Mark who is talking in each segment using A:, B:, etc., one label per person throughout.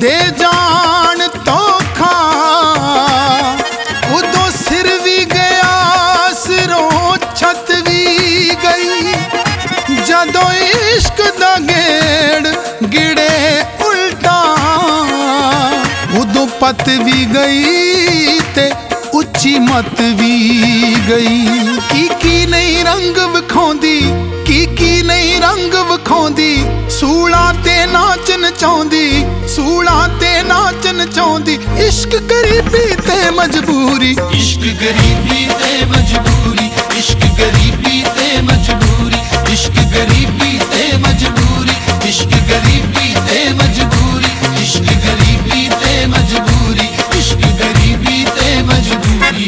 A: दे जान धोखा उदों सिर भी गया सिरों छत भी गई जदों इश्क दा गेड़ गिड़े उल्टा उदों पत भी गई ते उच्ची मत भी गई की नहीं रंग विखाउंदी की नहीं रंग विखाउंदी सूलां ते नाचन चाहुंदी सूलां ते नाचन चाहुंदी इश्क गरीबी ते मजबूरी
B: इश्क गरीबी ते मजबूरी इश्क गरीबी ते मजबूरी इश्क गरीबी ते मजबूरी इश्क गरीबी ते मजबूरी इश्क गरीबी ते मजबूरी इश्क गरीबी ते मजबूरी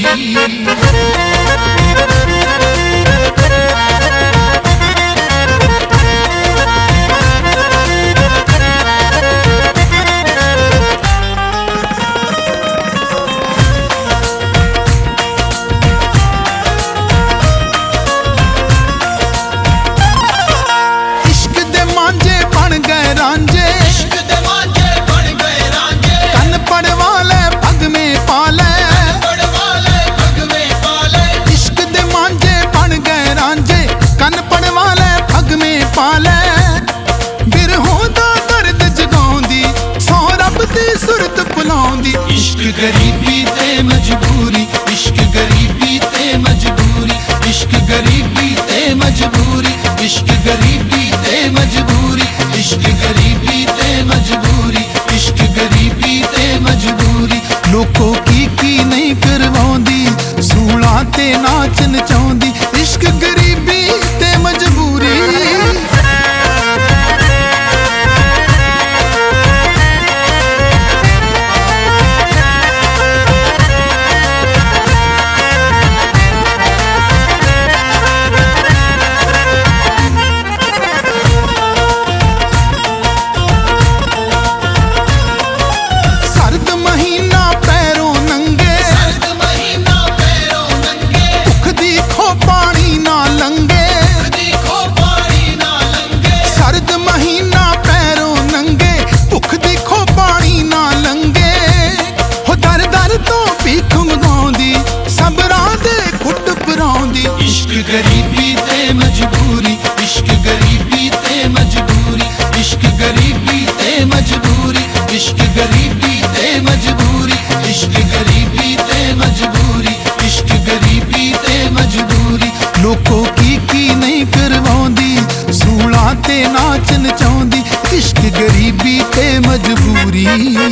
B: इश्क गरीबी ते मजबूरी इश्क गरीबी ते मजबूरी इश्क गरीबी ते मजबूरी इश्क गरीबी ते मजबूरी इश्क गरीबी ते मजबूरी इश्क गरीबी ते मजबूरी
A: लोकों की नहीं करवाउंदी सूलां ते नाचन चाहुंदी इश्क गरीबी ते मजबूरी
B: इश्क गरीबी ते मजबूरी इश्क गरीबी ते मजबूरी इश्क गरीबी ते मजबूरी इश्क गरीबी ते मजबूरी इश्क गरीबी ते मजबूरी इश्क गरीबी ते मजबूरी
A: लोकों की नहीं करवाउंदी सूलां ते नाचन चाहुंदी इश्क गरीबी ते मजबूरी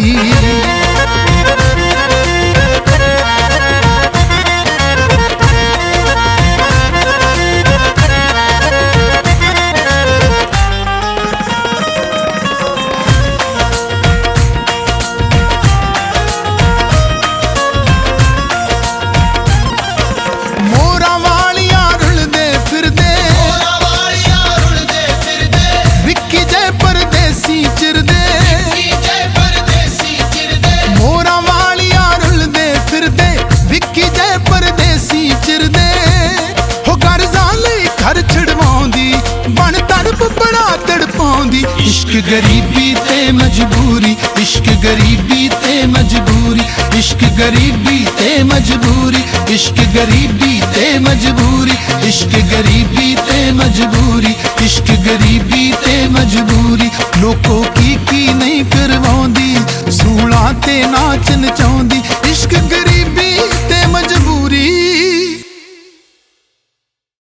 B: इश्क गरीबी ते मजबूरी इश्क गरीबी ते मजबूरी इश्क गरीबी ते मजबूरी इश्क गरीबी ते मजबूरी इश्क गरीबी ते मजबूरी इश्क गरीबी ते मजबूरी
A: लोकों की नहीं करवाउंदी सूलां ते नाचन चाहुंदी